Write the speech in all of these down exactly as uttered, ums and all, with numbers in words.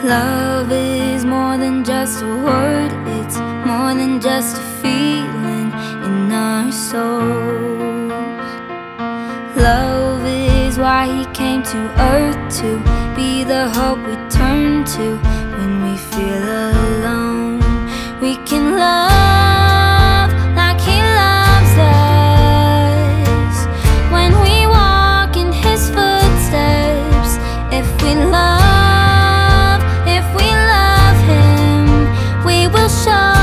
Love is more than just a word, it's more than just a feeling in our souls. Love is why he came to earth, to be the hope we turn to when we feel alone. We can love like he loves us when we walk in his footsteps. If we love, if we love him, we will show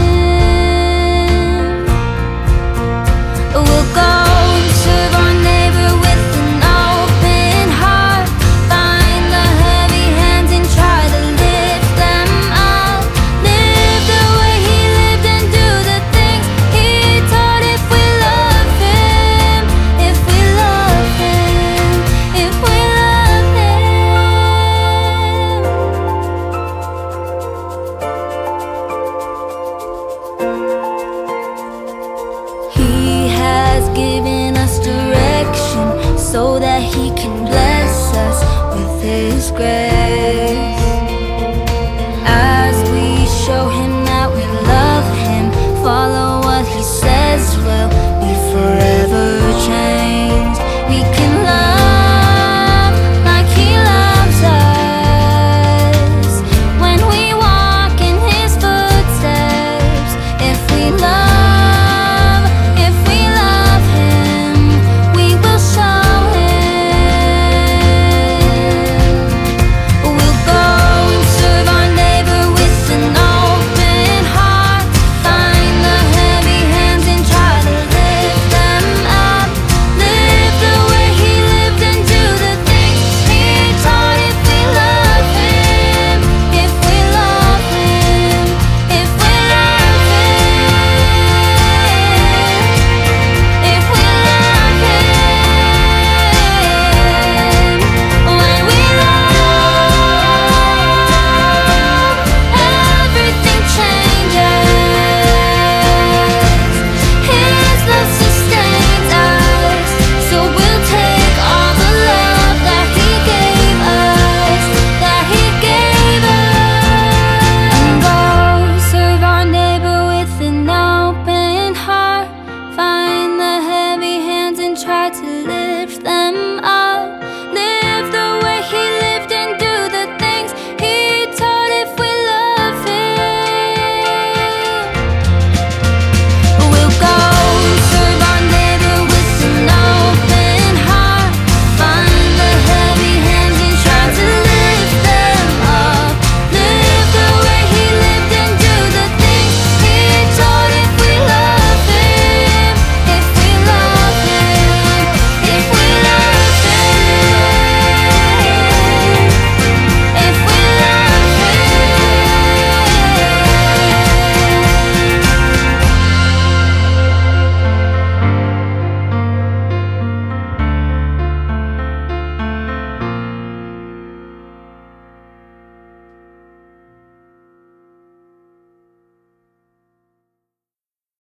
him. We'll go and serve our neighbor with an open heart, find the heavy hands and try to lift them up. Live the way he lived and do the things he taught. If we love him, if we love him, if we love him. He has given us direction so that he can bless us with his grace.